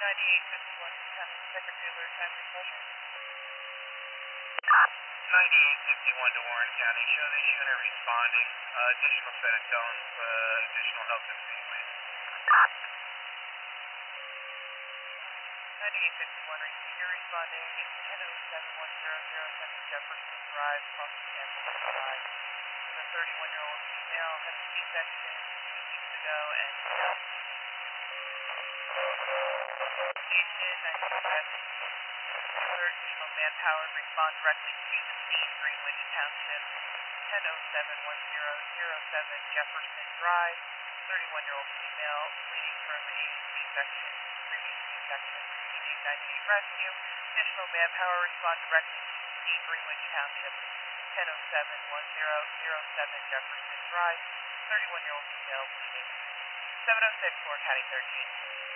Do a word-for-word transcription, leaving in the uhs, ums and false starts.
ninety-eight fifty-one County Secretary Alert Time Disclosure. ninety-eight fifty-one to Warren County. Show this unit responding. Uh, additional set of tones, uh, additional help is being made. ninety-eight fifty-one, you're responding ten oh seven one zero zero seven Jefferson Drive, crossing Campbell Drive. With a thirty-one-year-old female had a C-section two weeks ago and station, I suggest alert additional manpower to respond directly to the scene, Greenwich Township, ten oh seven one zero zero seven Jefferson Drive, thirty-one-year-old female bleeding from a C-section, previous C-section, needing ninety-eight rescue. Additional manpower respond directly to the scene, Greenwich Township, ten oh seven one zero zero seven Jefferson Drive, thirty-one-year-old female bleeding. seven oh six, Warren County thirteen.